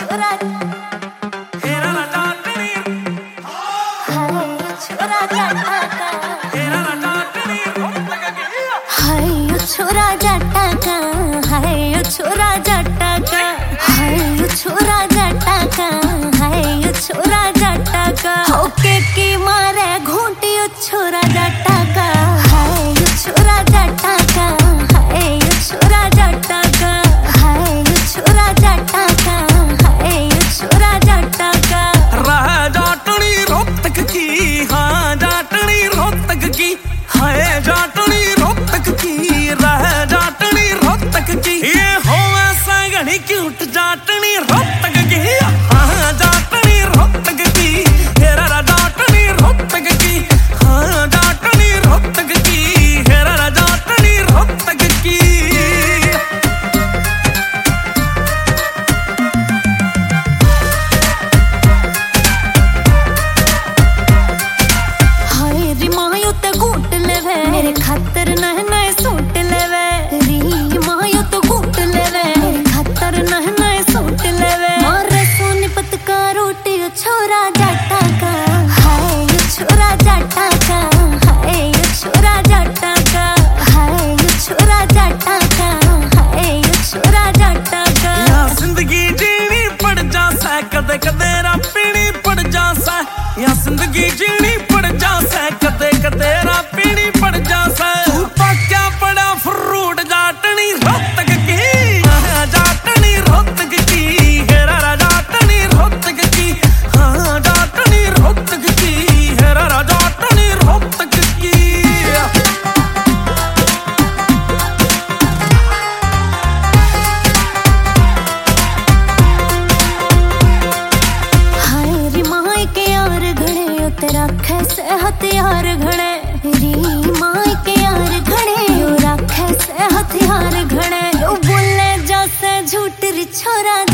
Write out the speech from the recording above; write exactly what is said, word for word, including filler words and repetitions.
छोरा हेरा राजा कनीर हाय छोरा जाटा का हेरा राजा कनीर हाय छोरा जाटा का हाय छोरा जाटा का हाय छोरा जाटा का हाय छोरा जाटा का होके की मारे घूंटी छोरा जाटा का हाय छोरा जाटा का हाय छोरा जाटा का हाय छोरा जाटा का हाय छोरा जाटा का रह जाटनी रोहतक की हाँ जाटनी रोहतक की हाय जाटनी रोहतक की रह जाटनी रोहतक की ये हो ऐसा घनी क्यूट जाटनी रोहतक की हाँ जाटनी रोहतक की हेरा राजा जाटनी रोहतक की हाँ जाटनी रोहतक की हेरा राजा जाटनी रोहतक की हाय री मायो ते घूट लेवे मेरे खातर नह नए सूट लेवे री मायो तो घूट लेवे मेरे खातर नह नए सूट लेवे मारे सोनीपत का रोटी छोरा जाटा का हाय छोरा जाटा का हाय छोरा जाटा का हाय छोरा जाटा का हाय छोरा जाटा का या जिंदगी जीनी पड़ जा सा कदे कदे रा पीनी पड़ जा सा या जिंदगी जीनी पड़ जा सा कदे कदे रा पीनी पड़ जा सा तू पक्का पड़ा फ्रूट जाटनी रोहतक की हाँ, जाटनी रोहतक की हेरा राजा जाटनी रोहतक की हाँ जाटनी रोहतक की हेरा राजा जाटनी रोहतक की हाय री माई के यार घड़े तेरा कैसे हथियार घड़े री माई के यार घड़े यो राखे से हथियार घड़े यो बोले जैसे झूठ री छोरा